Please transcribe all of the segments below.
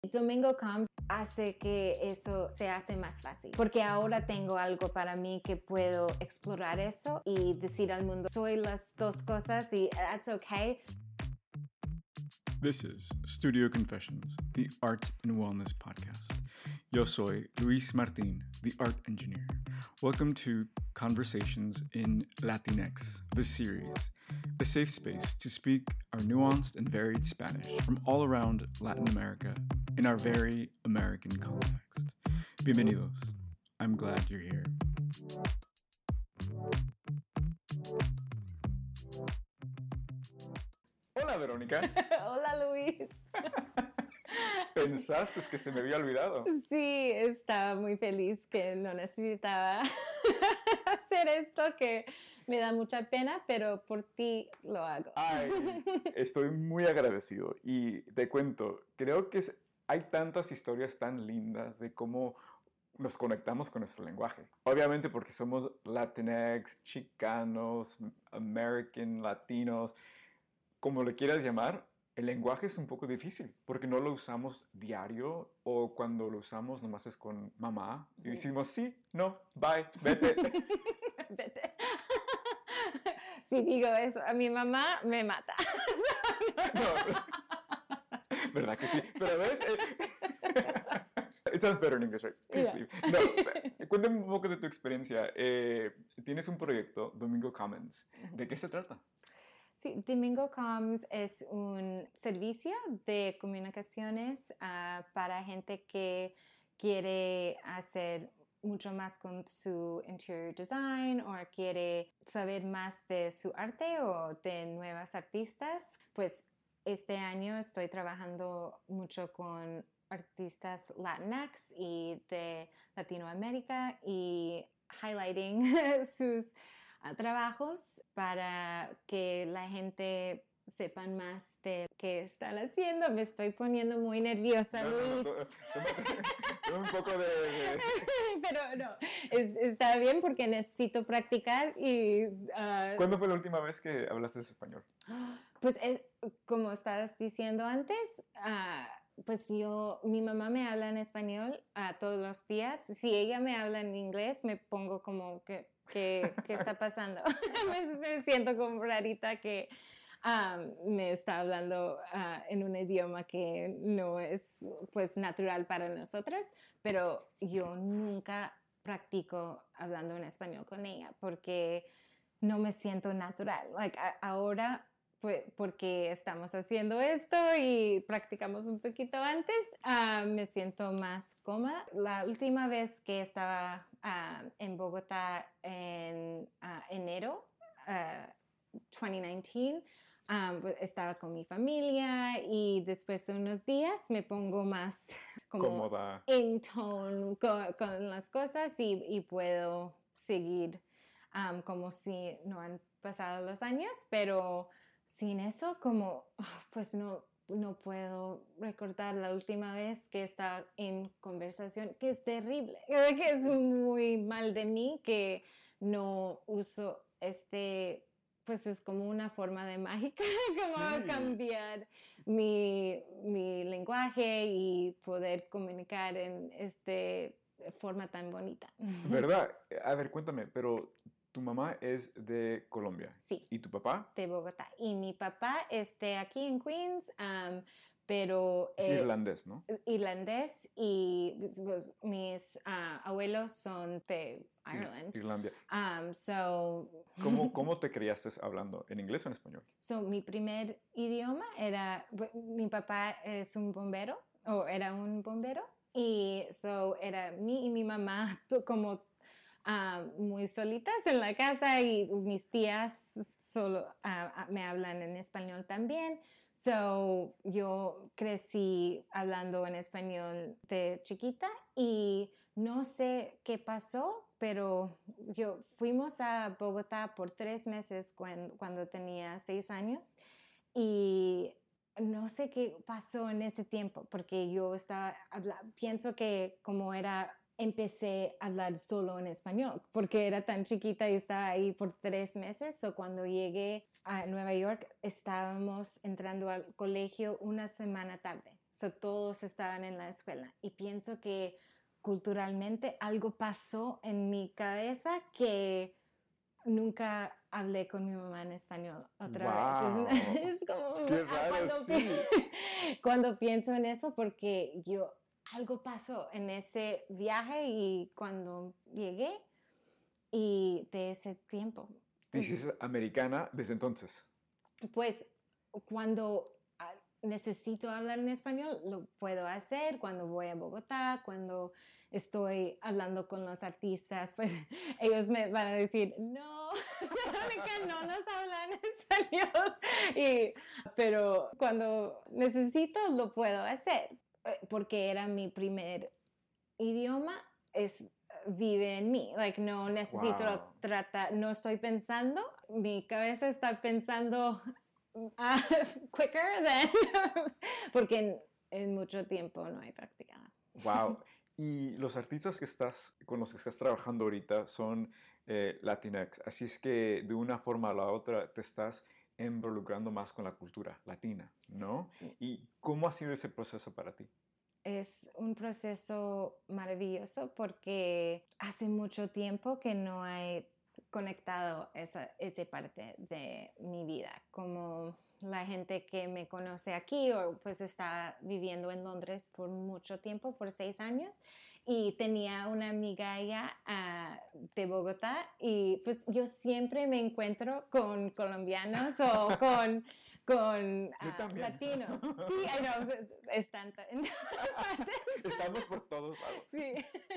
Domingo Comes hace que eso se hace más fácil, porque ahora tengo algo para mí que puedo explorar eso y decir al mundo, soy las dos cosas y that's okay. This is Studio Confessions, the Art and Wellness podcast. Yo soy Luis Martin, the art engineer. Welcome to Conversations in Latinx, the series, a safe space to speak our nuanced and varied Spanish from all around Latin America in our very American context. Bienvenidos. I'm glad you're here. Hola, Verónica. Hola, Luis. ¿Pensaste que se me había olvidado? Sí, estaba muy feliz que no necesitaba hacer esto, que me da mucha pena, pero por ti lo hago. Ay, estoy muy agradecido y te cuento, creo que hay tantas historias tan lindas de cómo nos conectamos con nuestro lenguaje. Obviamente porque somos Latinx, chicanos, American, latinos, como le quieras llamar, el lenguaje es un poco difícil porque no lo usamos diario o cuando lo usamos nomás es con mamá y decimos sí, no, bye, vete. Vete. Si digo eso a mi mamá, me mata. No, ¿verdad que sí? Pero ves, it sounds better in English, right? Please leave. No, cuéntame un poco de tu experiencia. Tienes un proyecto, Domingo Commons. ¿De qué se trata? Sí, Domingo Coms es un servicio de comunicaciones para gente que quiere hacer mucho más con su interior design o quiere saber más de su arte o de nuevas artistas. Pues este año estoy trabajando mucho con artistas Latinx y de Latinoamérica y highlighting sus trabajos para que la gente sepan más de qué están haciendo. Me estoy poniendo muy nerviosa, Luis. Toma un poco de... Pero no, está bien porque necesito practicar y... ¿Cuándo fue la última vez que hablaste español? Pues como estabas diciendo antes, pues mi mamá me habla en español todos los días. Si ella me habla en inglés, me pongo como que... ¿Qué está pasando? me siento como rarita que me está hablando en un idioma que no es pues natural para nosotros, pero yo nunca practico hablando en español con ella porque no me siento natural. Ahora, pues, porque estamos haciendo esto y practicamos un poquito antes, me siento más cómoda. La última vez que estaba en Bogotá en enero 2019, pues, estaba con mi familia y después de unos días me pongo más como cómoda, in tone con las cosas y puedo seguir como si no han pasado los años, pero sin eso pues no puedo recordar la última vez que estaba en conversación, que es terrible, que es muy mal de mí que no uso pues es como una forma de mágica, como sí. cambiar mi lenguaje y poder comunicar en forma tan bonita. ¿Verdad? A ver, cuéntame, pero tu mamá es de Colombia. Sí. ¿Y tu papá? De Bogotá. Y mi papá aquí en Queens, pero... Es irlandés, ¿no? Irlandés y pues, mis abuelos son de Ireland. Irlandia. So... ¿Cómo te criaste hablando? ¿En inglés o en español? So, mi primer idioma mi papá es un bombero, o era un bombero, y so era mí y mi mamá como muy solitas en la casa y mis tías solo me hablan en español también. So, yo crecí hablando en español de chiquita y no sé qué pasó, pero fuimos a Bogotá por 3 meses cuando tenía 6 años y no sé qué pasó en ese tiempo porque yo pienso que como empecé a hablar solo en español porque era tan chiquita y estaba ahí por 3 meses. O cuando llegué a Nueva York estábamos entrando al colegio una semana tarde. So, todos estaban en la escuela. Y pienso que culturalmente algo pasó en mi cabeza que nunca hablé con mi mamá en español otra vez. Wow, Es como qué raro, sí. cuando pienso en eso, porque algo pasó en ese viaje y cuando llegué y de ese tiempo. Te hiciste americana desde entonces. Pues cuando necesito hablar en español, lo puedo hacer cuando voy a Bogotá, cuando estoy hablando con los artistas, pues ellos me van a decir, no, Verónica no nos habla en español, pero cuando necesito lo puedo hacer, porque era mi primer idioma, vive en mí, no necesito Wow. tratar, no estoy pensando, mi cabeza está pensando quicker than, porque en mucho tiempo no he practicado. Wow. Y los artistas con los que estás trabajando ahorita son Latinx, así es que de una forma o la otra te estás involucrando más con la cultura latina, ¿no? ¿Y cómo ha sido ese proceso para ti? Es un proceso maravilloso porque hace mucho tiempo que no he conectado esa parte de mi vida, como la gente que me conoce aquí o pues está viviendo en Londres por mucho tiempo, por 6 años, y tenía una amiga allá de Bogotá y pues yo siempre me encuentro con colombianos o con Yo también. latinos. Sí, I know, están en todas partes. Estamos por todos lados. Sí.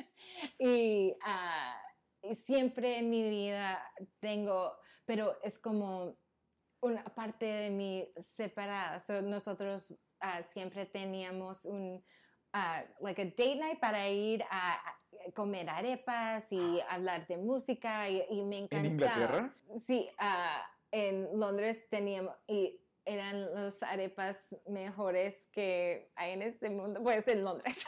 Y, y siempre en mi vida pero es como una parte de mí separada. So, nosotros siempre teníamos like a date night para ir a comer arepas y hablar de música y me encantaba. ¿En Inglaterra? Sí, en Londres teníamos, y eran las arepas mejores que hay en este mundo, pues en Londres,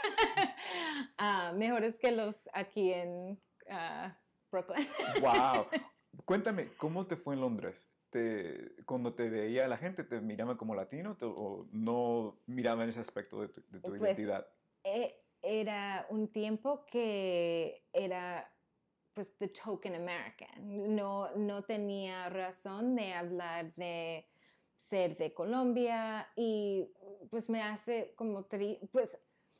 mejores que los aquí en Brooklyn. Wow. Cuéntame, ¿cómo te fue en Londres? Cuando te veía la gente, ¿te miraban como latino o no miraban ese aspecto de tu Pues identidad? era un tiempo que era pues the token American. No tenía razón de hablar de ser de Colombia y pues me hace como pues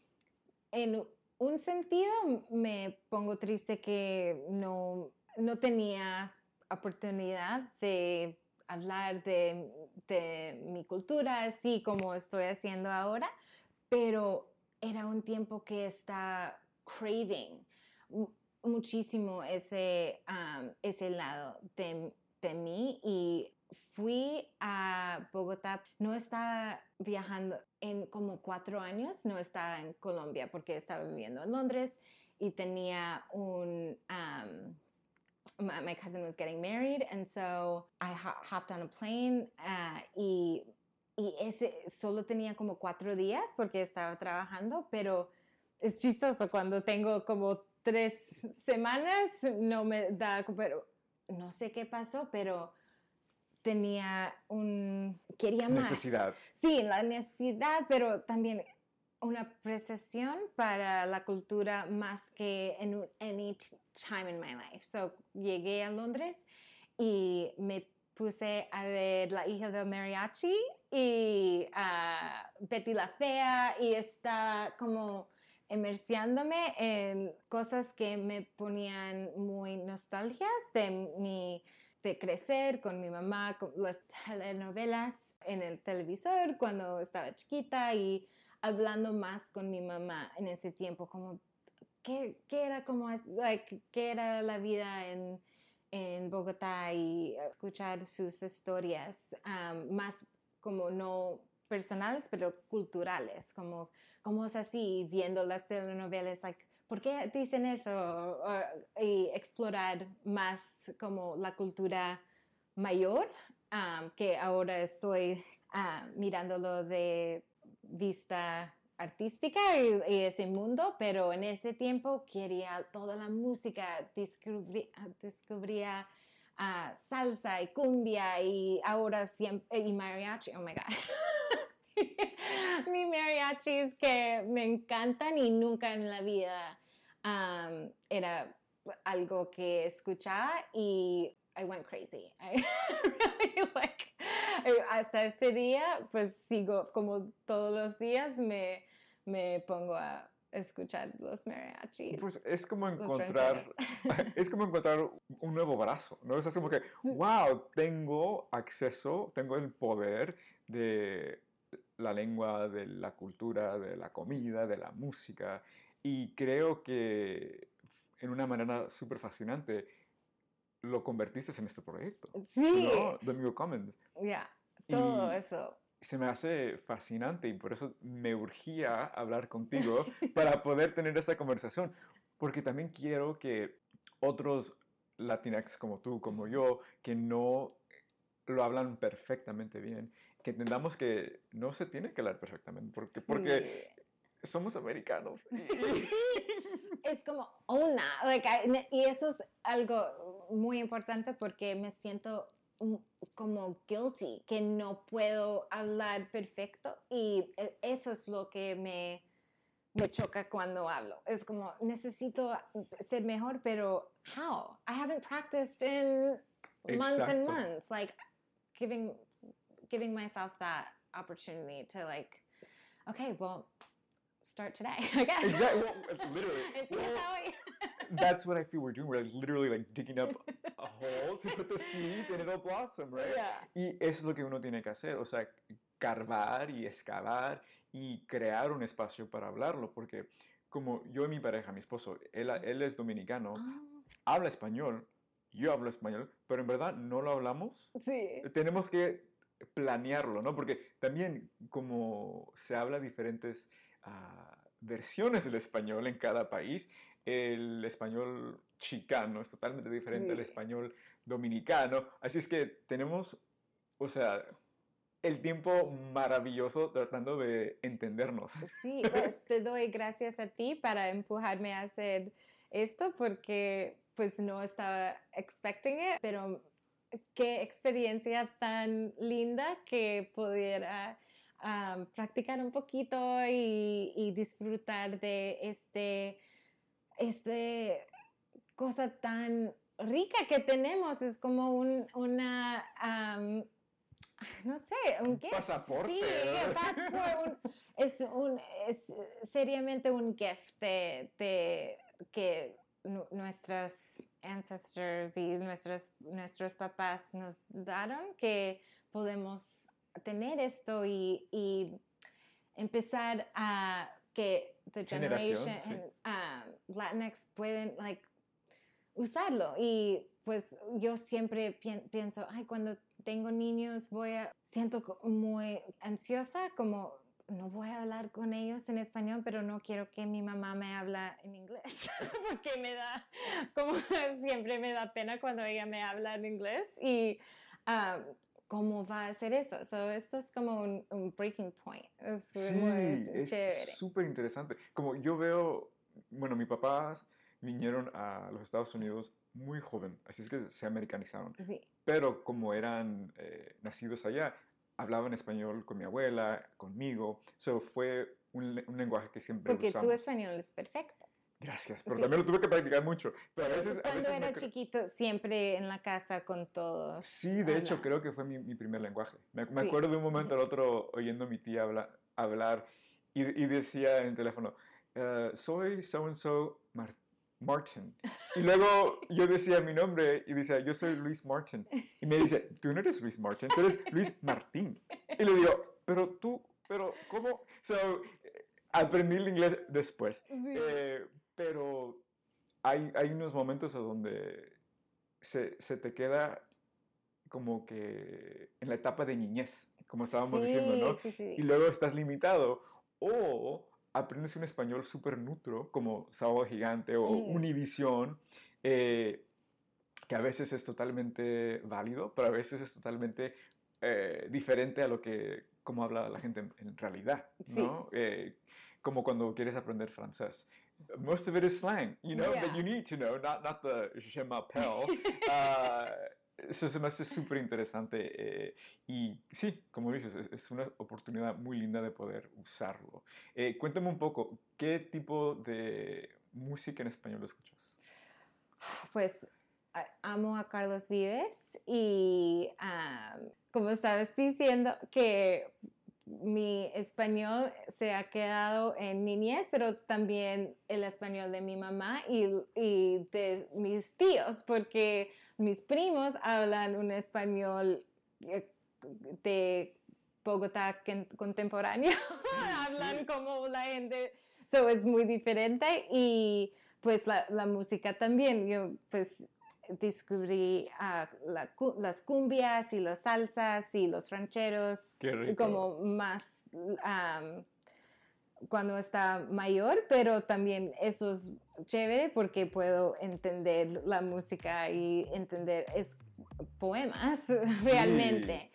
en un sentido me pongo triste que no tenía oportunidad de hablar de mi cultura así como estoy haciendo ahora, pero era un tiempo que está craving muchísimo ese lado de mí y fui a Bogotá. No estaba viajando en como 4 años, no estaba en Colombia porque estaba viviendo en Londres y tenía my cousin was getting married, and so I hopped on a plane y ese solo tenía como 4 días porque estaba trabajando, pero es chistoso cuando tengo como 3 semanas, no me da, pero no sé qué pasó, pero quería más. Necesidad. Sí, la necesidad, pero también una apreciación para la cultura más que en any time in my life. So, llegué a Londres y me puse a ver La hija del mariachi y Betty la fea y está como inmersiándome en cosas que me ponían muy nostalgias de crecer con mi mamá, con las telenovelas en el televisor cuando estaba chiquita y hablando más con mi mamá en ese tiempo, como qué era qué era la vida en Bogotá y escuchar sus historias más como no personales, pero culturales, como es así, viendo las telenovelas, ¿por qué dicen eso? Y explorar más como la cultura mayor, que ahora estoy mirándolo de vista artística y ese mundo, pero en ese tiempo quería toda la música, descubría salsa y cumbia y ahora siempre, y mariachi, oh my God. mi mariachis que me encantan y nunca en la vida era algo que escuchaba y I went crazy. I really hasta este día, pues sigo como todos los días me pongo a escuchar los mariachis. Pues es como encontrar un nuevo brazo, ¿no? Es como que, wow, tengo acceso, tengo el poder de la lengua, de la cultura, de la comida, de la música, y creo que en una manera súper fascinante lo convertiste en este proyecto, Sí. ¿no? Domingo Commons. Ya, todo Y eso. se me hace fascinante y por eso me urgía hablar contigo para poder tener esta conversación, porque también quiero que otros Latinx como tú, como yo, que no lo hablan perfectamente bien, que entendamos que no se tiene que hablar perfectamente, porque somos americanos. Sí, es como una, y eso es algo muy importante porque me siento como guilty, que no puedo hablar perfecto y eso es lo que me choca cuando hablo. Es como, necesito ser mejor, pero how? I haven't practiced in months and months. Like, giving myself that opportunity to okay, well, start today, I guess. Exactly. Well, literally. That's what I feel we're doing. We're literally digging up a hole to put the seeds and it'll blossom, right? Yeah. Y eso es lo que uno tiene que hacer, o sea, carvar y excavar y crear un espacio para hablarlo, porque como yo y mi pareja, mi esposo, él es dominicano, habla español, yo hablo español, pero en verdad no lo hablamos. Sí. Tenemos que planearlo, ¿no? Porque también como se habla diferentes versiones del español en cada país, el español chicano es totalmente diferente al español dominicano, así es que tenemos, o sea, el tiempo maravilloso tratando de entendernos. Sí, pues te doy gracias a ti para empujarme a hacer esto porque pues no estaba expecting it, pero qué experiencia tan linda que pudiera practicar un poquito y disfrutar de este cosa tan rica que tenemos. Es como una, no sé, un gift. Pasaporte. Sí, pasaporte. Es seriamente un gift de que nuestros ancestors y nuestros papás nos dieron, que podemos tener esto y empezar a que the generation Latinx pueden usarlo. Y pues yo siempre pienso, ay, cuando tengo niños siento muy ansiosa, como no voy a hablar con ellos en español, pero no quiero que mi mamá me hable en inglés, porque como siempre me da pena cuando ella me habla en inglés y ¿cómo va a hacer eso? Esto es como un breaking point. Es muy chévere. Es súper interesante. Como yo veo, bueno, mis papás vinieron a los Estados Unidos muy joven, así es que se americanizaron. Sí. Pero como eran nacidos allá, hablaban español con mi abuela, conmigo. Fue un lenguaje que siempre Porque usamos. tu español es perfecto. Gracias, pero también lo tuve que practicar mucho. Pero cuando era chiquito, siempre en la casa con todos. Sí, de hecho, creo que fue mi primer lenguaje. Me acuerdo de un momento al otro oyendo a mi tía hablar y decía en el teléfono, soy so-and-so Martin. Y luego yo decía mi nombre y decía, yo soy Luis Martin. Y me dice, tú no eres Luis Martin, tú eres Luis Martín. Y le digo, pero ¿cómo? Aprendí el inglés después. Sí. Pero hay unos momentos en donde se te queda como que en la etapa de niñez, como estábamos diciendo, ¿no? Sí. Y luego estás limitado o aprendes un español súper neutro, como Sábado Gigante o Univisión, que a veces es totalmente válido, pero a veces es totalmente diferente a como habla la gente en realidad, ¿no? Como cuando quieres aprender francés. Most of it is slang, that you need to know, not the je m'appelle. Eso se me hace súper interesante y sí, como dices, es una oportunidad muy linda de poder usarlo. Cuéntame un poco, ¿qué tipo de música en español escuchas? Pues amo a Carlos Vives y como estabas diciendo que mi español se ha quedado en niñez, pero también el español de mi mamá y de mis tíos, porque mis primos hablan un español de Bogotá contemporáneo, Sí, hablan sí. como la gente, so es muy diferente y pues la música también, yo pues descubrí las cumbias y las salsas y los rancheros Qué rico. como más cuando está mayor, pero también eso es chévere porque puedo entender la música y entender poemas Sí. realmente.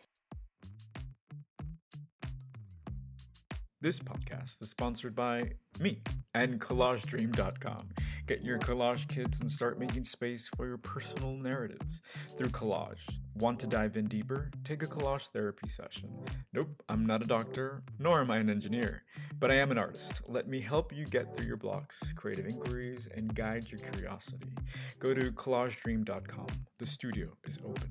This podcast is sponsored by me and CollageDream.com. Get your collage kits and start making space for your personal narratives through collage. Want to dive in deeper? Take a collage therapy session. Nope, I'm not a doctor, nor am I an engineer, but I am an artist. Let me help you get through your blocks, creative inquiries, and guide your curiosity. Go to CollageDream.com. The studio is open.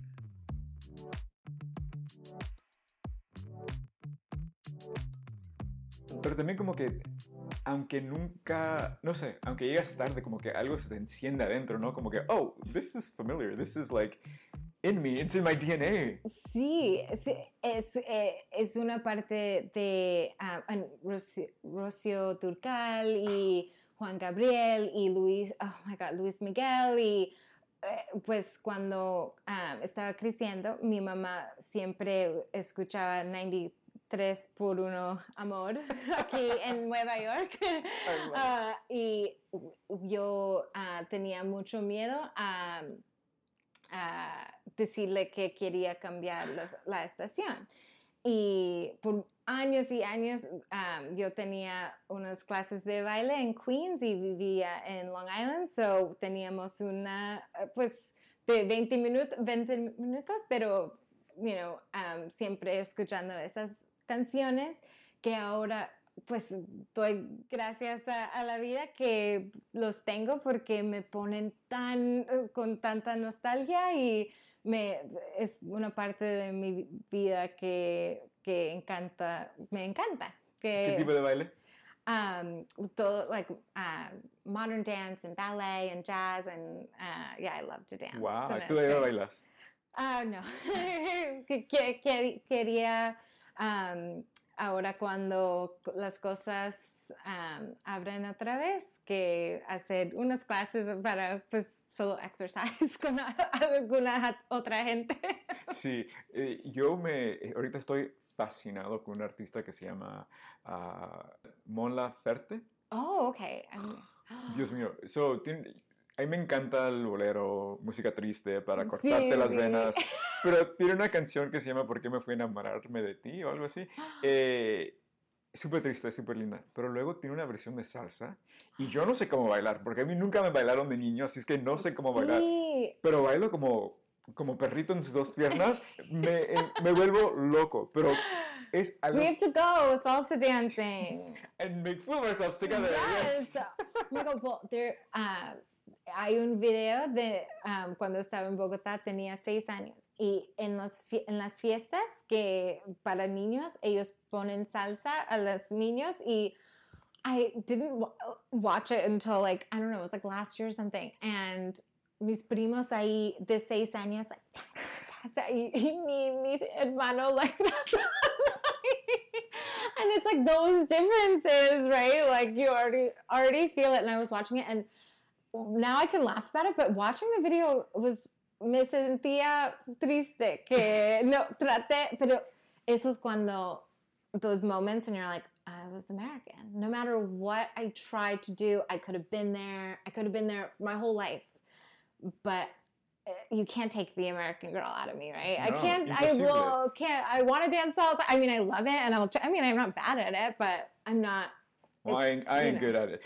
Pero también como que, aunque nunca, no sé, aunque llegas tarde, como que algo se te enciende adentro, ¿no? Como que, oh, this is familiar, this is like in me, it's in my DNA. Sí, es una parte de Rocío Turcal y Juan Gabriel y Luis, oh my God, Luis Miguel y pues cuando estaba creciendo, mi mamá siempre escuchaba 93.1 Amor aquí en Nueva York y yo tenía mucho miedo a decirle que quería cambiar la estación. Y por años y años yo tenía unas clases de baile en Queens y vivía en Long Island, so teníamos una, pues, de 20 minutos, pero, siempre escuchando esas canciones que ahora pues doy gracias a la vida que los tengo porque me ponen con tanta nostalgia y es una parte de mi vida que me encanta. ¿Qué tipo de baile? Todo, like modern dance and ballet and jazz and yeah, I love to dance. Wow, So ¿tú de bailas? No, quería ahora cuando las cosas abren otra vez que hacer unas clases para pues solo exercise con alguna otra gente. Sí, ahorita estoy fascinado con un artista que se llama Mon Laferte. Oh, okay. Dios mío, a mí me encanta el bolero, música triste para cortarte Sí, las sí. venas, pero tiene una canción que se llama ¿Por qué me fui a enamorarme de ti? O algo así. Súper triste, súper linda. Pero luego tiene una versión de salsa y yo no sé cómo bailar, porque a mí nunca me bailaron de niño, así es que no sé cómo bailar. Sí. Pero bailo como perrito en sus dos piernas, me vuelvo loco, pero es algo... We have to go salsa dancing. And make fool of ourselves together, Yes. yes. Michael, hay un video de cuando estaba en Bogotá, tenía 6 años, y en las fiestas que para niños, ellos ponen salsa a los niños, y I didn't watch it until like, I don't know, it was like last year or something, and mis primos ahí de 6 años, like, ta, ta, ta, ta, y mis hermanos, like, and it's like those differences, right? Like you already feel it. And I was watching it, and now I can laugh about it, but watching the video me sentía triste que no traté, pero eso es cuando those moments when you're like, I was American. No matter what I tried to do, I could have been there. I could have been there my whole life, but you can't take the American girl out of me, right? No, I can't. I want to dance salsa. I mean, I love it, and I'm not bad at it, but I'm not. Well, I ain't good at it.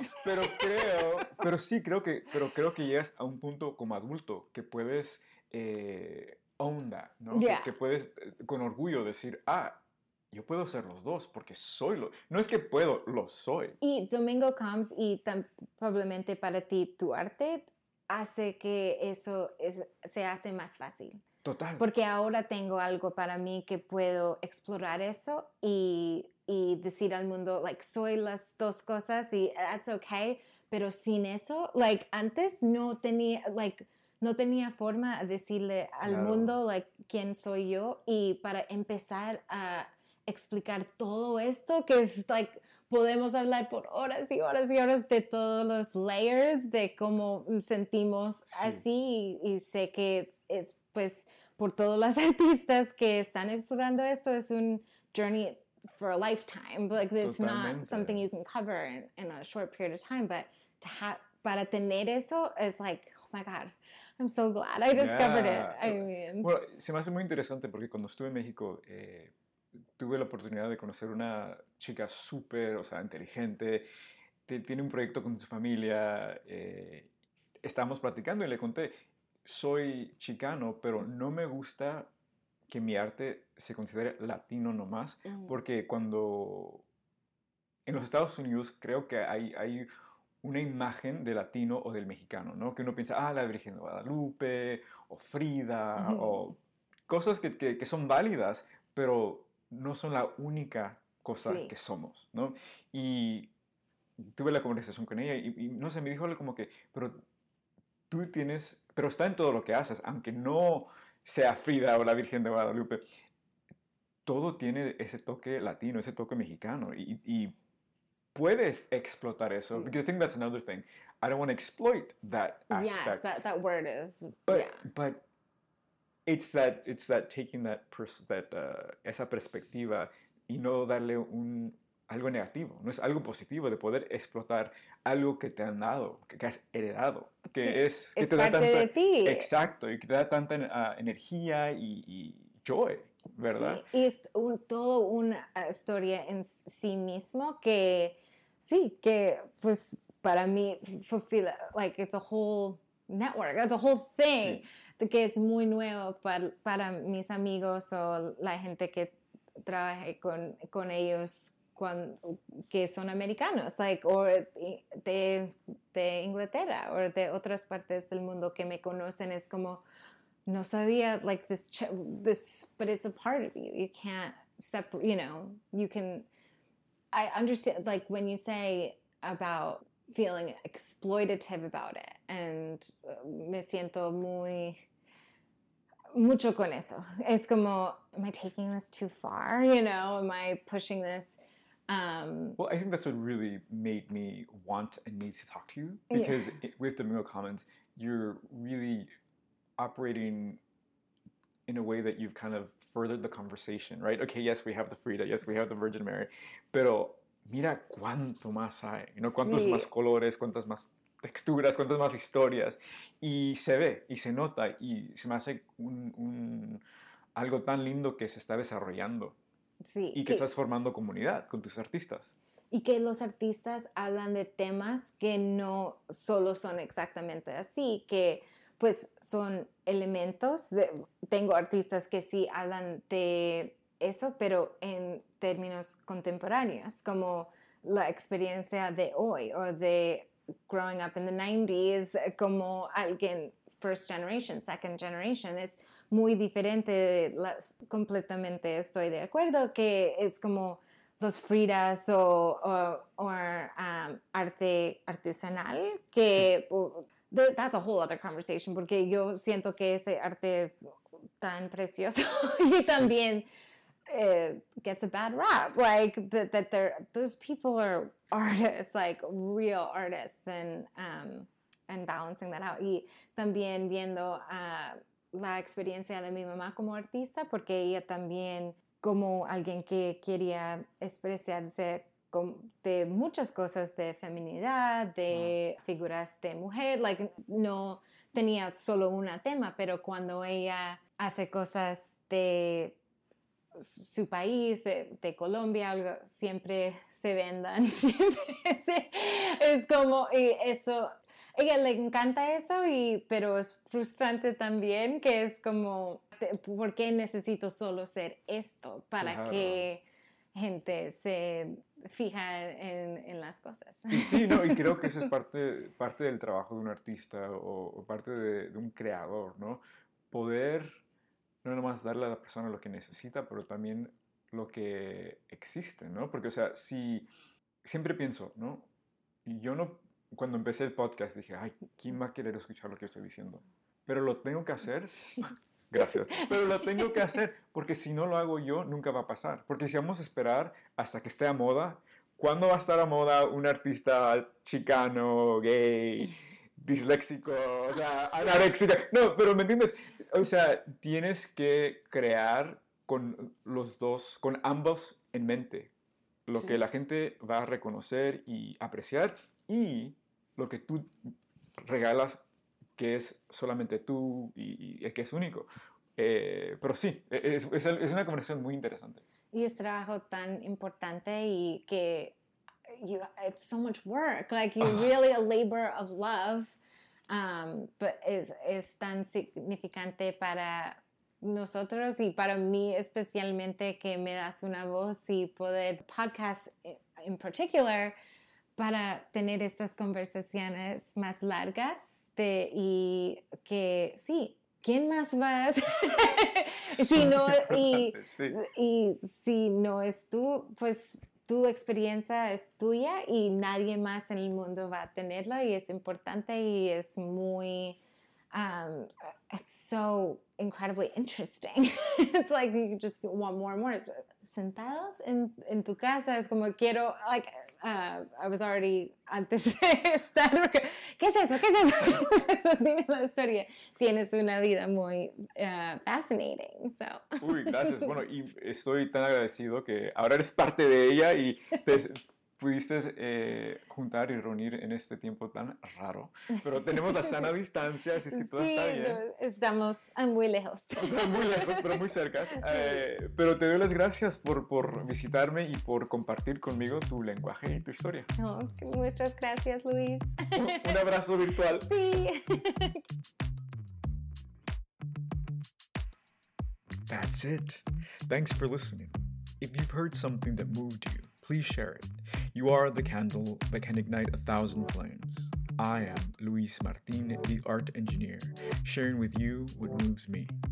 Pero creo que llegas a un punto como adulto que puedes own that, ¿no? Yeah. Que puedes con orgullo decir, yo puedo ser los dos porque no es que puedo, lo soy. Y Domingo Comes y probablemente para ti tu arte hace que eso se hace más fácil. Total. Porque ahora tengo algo para mí que puedo explorar eso y decir al mundo, like, soy las dos cosas y that's okay, pero sin eso, like, antes no tenía forma de decirle al mundo, like, quién soy yo, y para empezar a explicar todo esto, que es, like, podemos hablar por horas y horas y horas de todos los layers de cómo sentimos así, y sé que es, pues, por todos los artistas que están explorando esto, es un journey for a lifetime. Like, it's not something you can cover in a short period of time, but para tener eso es like, oh my God, I'm so glad I discovered it. I mean. Bueno, se me hace muy interesante porque cuando estuve en México, tuve la oportunidad de conocer una chica súper, o sea, inteligente, tiene un proyecto con su familia, estábamos platicando y le conté, soy chicano, pero no me gusta que mi arte se considere latino nomás, porque cuando en los Estados Unidos creo que hay una imagen de latino o del mexicano, ¿no? Que uno piensa, la Virgen de Guadalupe, o Frida, o cosas que son válidas, pero no son la única cosa que somos, ¿no? Y tuve la conversación con ella y no sé, me dijo algo como que, pero está en todo lo que haces, aunque no sea Frida o la Virgen de Guadalupe, todo tiene ese toque latino, ese toque mexicano, y puedes explotar eso, because I think that's another thing. I don't want to exploit that aspect. Yes, that word is, but it's that taking esa perspectiva y no darle algo negativo, no es algo positivo de poder explotar algo que te han dado, que has heredado, que es que te parte da tanta, de ti. Exacto, y que te da tanta energía y joy, ¿verdad? Sí, y es todo una historia en sí mismo que pues para mí fulfill, like, it's a whole network, it's a whole thing, que es muy nuevo para mis amigos o la gente que trabaje con ellos que son americanos, like, o de Inglaterra o de otras partes del mundo que me conocen. Es como, no sabía, like, this, but it's a part of you. You can't separate, you can, I understand, like, when you say about feeling exploitative about it, and me siento mucho con eso. Es como, am I taking this too far? Am I pushing this? Well, I think that's what really made me want and need to talk to you, because with Domingo Commons, you're really operating in a way that you've kind of furthered the conversation, right? Okay, yes, we have the Frida, yes, we have the Virgin Mary, pero mira cuánto más hay, cuántos más colores, cuántas más texturas, cuántas más historias, y se ve, y se nota, y se me hace algo tan lindo que se está desarrollando. Sí, y que estás formando comunidad con tus artistas. Y que los artistas hablan de temas que no solo son exactamente así, que pues son elementos. Tengo artistas que sí hablan de eso, pero en términos contemporáneos, como la experiencia de hoy o de growing up in the 90s, como alguien first generation, second generation, es muy diferente. Completamente estoy de acuerdo que es como los Fridas o arte artesanal, que that's a whole other conversation, porque yo siento que ese arte es tan precioso y también gets a bad rap, like that those people are artists, like real artists, and balancing that out. Y también viendo la experiencia de mi mamá como artista, porque ella también, como alguien que quería expresarse de muchas cosas, de feminidad, de figuras de mujer, like, no tenía solo un tema, pero cuando ella hace cosas de su país, de Colombia, algo, siempre se vendan, siempre es como, y eso, ella le encanta eso, pero es frustrante también, que es como ¿por qué necesito solo ser esto para Claro. que gente se fija en las cosas? Y sí, no, y creo que eso es parte del trabajo de un artista o parte de un creador, ¿no? Poder no nomás darle a la persona lo que necesita, pero también lo que existe, ¿no? Porque, o sea, si siempre pienso, ¿no? Y yo no, cuando empecé el podcast dije, ay, ¿quién va a querer escuchar lo que estoy diciendo? Pero lo tengo que hacer. Gracias. Pero lo tengo que hacer, porque si no lo hago yo, nunca va a pasar. Porque si vamos a esperar hasta que esté a moda, ¿cuándo va a estar a moda un artista chicano, gay, disléxico, o sea, anoréxico? No, pero ¿me entiendes? O sea, tienes que crear con los dos, con ambos en mente. Lo que la gente va a reconocer y apreciar y lo que tú regalas que es solamente tú y que es único. Pero sí, es una conversación muy interesante. Y es trabajo tan importante y que it's so much work. Like you're really a labor of love, but es tan significante para nosotros y para mí especialmente que me das una voz y poder podcast in particular para tener estas conversaciones más largas y que sí, ¿quién más va a hacer? Y si no es tú, pues tu experiencia es tuya y nadie más en el mundo va a tenerla y es importante y es muy, it's so incredibly interesting. It's like you just want more and more. Sentados en tu casa es como quiero, like, I was already antes de estar, ¿qué es eso? ¿Qué es eso? Dime la historia. Tienes una vida muy fascinating. So. Uy, gracias. Bueno, y estoy tan agradecido que ahora eres parte de ella y te pudiste juntar y reunir en este tiempo tan raro. Pero tenemos la sana distancia, así que todo está bien. No, estamos muy lejos. O sea, muy lejos, pero muy cerca. Pero te doy las gracias por visitarme y por compartir conmigo tu lenguaje y tu historia. Oh, muchas gracias, Luis. Un abrazo virtual. Sí. That's it. Thanks for listening. If you've heard something that moved you, please share it. You are the candle that can ignite 1,000 flames. I am Luis Martin, the art engineer, sharing with you what moves me.